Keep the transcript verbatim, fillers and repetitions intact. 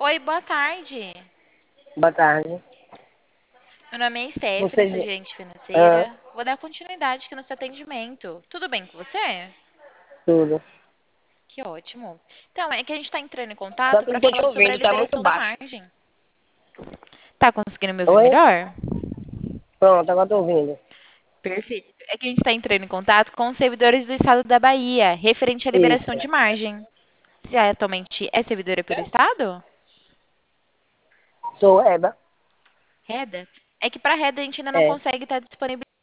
Oi, boa tarde. Boa tarde. Meu nome é Stephanie, sou Você. gerente Ah, financeira. Vou dar continuidade aqui no seu atendimento. Tudo bem com você? tudo. Que ótimo. Então, é que a gente está entrando em Só contato que não para tô te falar sobre a ouvindo, tá muito liberação da baixo. margem. Tá conseguindo me ouvir Oi? melhor? Pronto, agora tô ouvindo. Perfeito. É que a gente está entrando em contato com os servidores do estado da Bahia, referente à liberação Isso. de margem. Você atualmente é servidora pelo estado? Sou Eba. Reda? É que para Reda a gente ainda não É. consegue estar disponível